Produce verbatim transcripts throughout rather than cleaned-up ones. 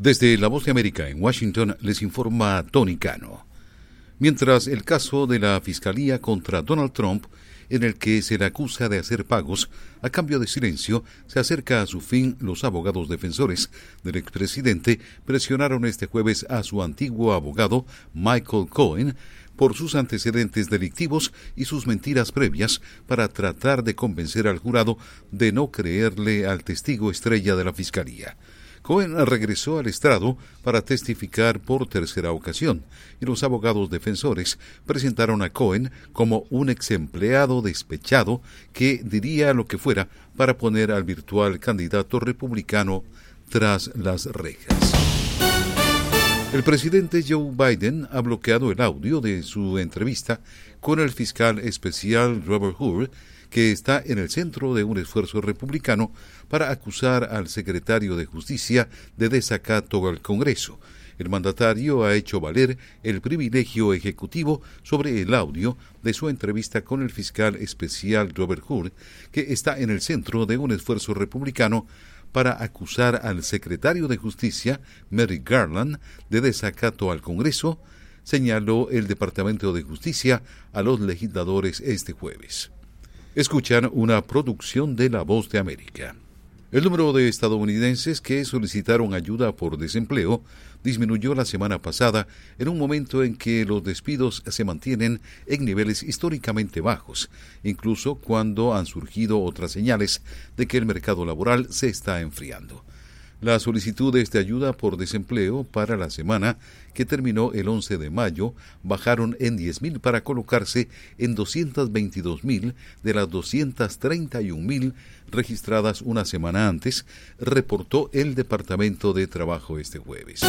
Desde La Voz de América en Washington les informa Tony Cano. Mientras el caso de la Fiscalía contra Donald Trump, en el que se le acusa de hacer pagos a cambio de silencio, se acerca a su fin, los abogados defensores del expresidente presionaron este jueves a su antiguo abogado Michael Cohen por sus antecedentes delictivos y sus mentiras previas para tratar de convencer al jurado de no creerle al testigo estrella de la Fiscalía. Cohen regresó al estrado para testificar por tercera ocasión, y los abogados defensores presentaron a Cohen como un ex empleado despechado que diría lo que fuera para poner al virtual candidato republicano tras las rejas. El presidente Joe Biden ha bloqueado el audio de su entrevista con el fiscal especial Robert Hur, que está en el centro de un esfuerzo republicano para acusar al secretario de Justicia de desacato al Congreso. El mandatario ha hecho valer el privilegio ejecutivo sobre el audio de su entrevista con el fiscal especial Robert Hur, que está en el centro de un esfuerzo republicano para acusar al secretario de Justicia, Merrick Garland, de desacato al Congreso, señaló el Departamento de Justicia a los legisladores este jueves. Escuchan una producción de La Voz de América. El número de estadounidenses que solicitaron ayuda por desempleo disminuyó la semana pasada en un momento en que los despidos se mantienen en niveles históricamente bajos, incluso cuando han surgido otras señales de que el mercado laboral se está enfriando. Las solicitudes de ayuda por desempleo para la semana que terminó el once de mayo bajaron en diez mil para colocarse en doscientos veintidós mil de las doscientos treinta y un mil registradas una semana antes, reportó el Departamento de Trabajo este jueves.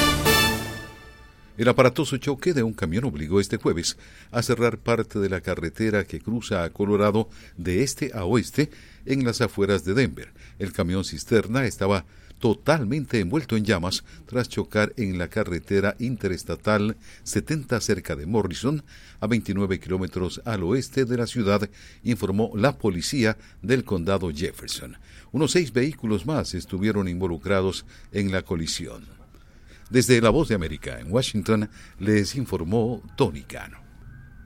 El aparatoso choque de un camión obligó este jueves a cerrar parte de la carretera que cruza a Colorado de este a oeste en las afueras de Denver. El camión cisterna estaba totalmente envuelto en llamas tras chocar en la carretera interestatal setenta cerca de Morrison, a veintinueve kilómetros al oeste de la ciudad, informó la policía del condado Jefferson. Unos seis vehículos más estuvieron involucrados en la colisión. Desde La Voz de América en Washington les informó Tony Cano.